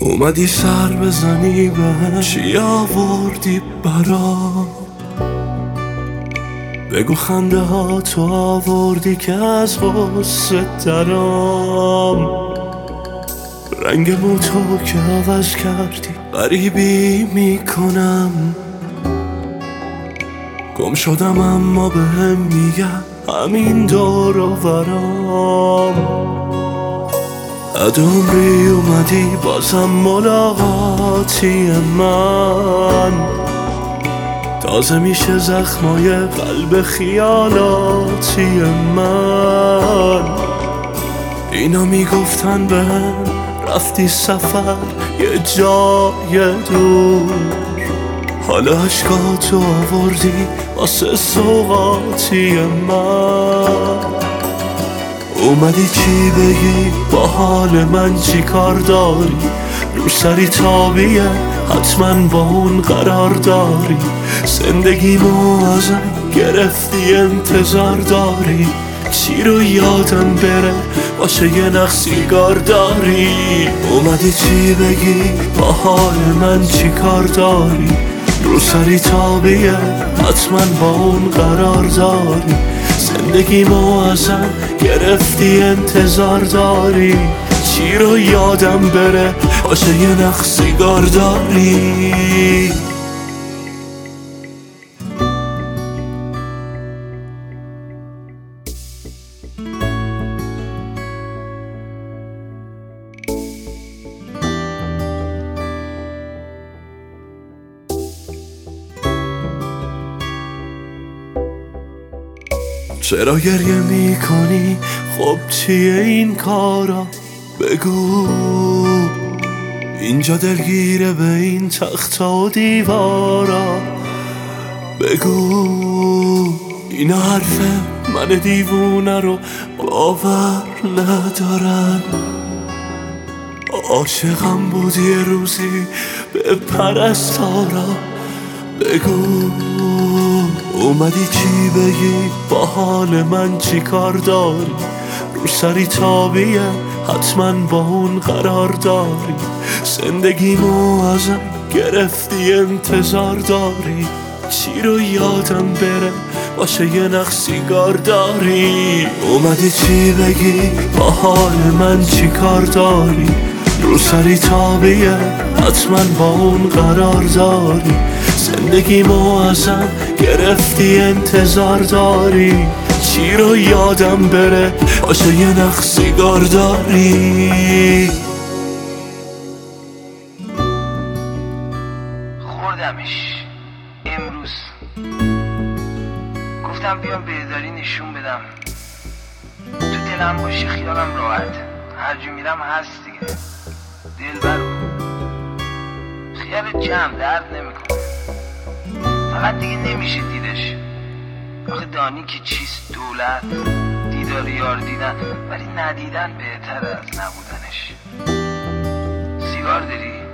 اومدی سر بزنی به چی آوردی برام، بگو خنده ها تو آوردی که از غصه درام، رنگمو تو که عوض کردی غریبی میکنم، گم شدم اما بهم میگم همین دور و برام. بعد عمری اومدی بازم ملاقاتی من، تازه میشه زخمای قلب خیالاتی من. اینا میگفتن بهم رفتی سفر یه جای دور، حالا عشقاتو آوردی واسه سوغاتی من. اومدی چی بگی با حال من چی کار داری، رو سری تابیه حتما با اون قرار داری، زندگیمو ازم گرفتی انتظار داری، چی رو یادم بره باشه یه نخ سیگار داری. اومدی چی بگی با حال من چی کار داری، رو سری تابیه حتما با اون قرار داری، زندگیمو ازم گرفتی انتظار داری، چی رو یادم بره باشه یه نخ سیگار داری. چرا گریه میکنی؟ خب چیه این کارا؟ بگو اینجا دلگیره به این تخت و دیوارا. بگو اینا حرفه من دیوونه رو باور ندارن، عاشقم بود یه روزی به پرستارا. بگو اومدی چی بگی با حال من چی کار داری، رو سری تابیه حتما با اون قرار داری، زندگیمو ازم گرفتی انتظار داری، چی رو یادم بره باشه یه نخ سیگار داری. اومدی چی بگی با حال من چی کار داری، رو سری تابیه حتما با اون قرار داری، زندگیمو ازم گرفتی انتظار داری، چی رو یادم بره باشه یه نخ سیگار داری. خوردمش امروز، گفتم بیام بهداری نشون بدم، تو دلم باشه خیالم راحت، هر جا میرم هست دیگه. دلبرو خیال جمع درد نمیکنه، فقط دیگه نمیشه دیدش. آخه دانی که چیست دولت، دیدار یار دیدن، ولی ندیدن بهتر از نبودنش. سیگار داری؟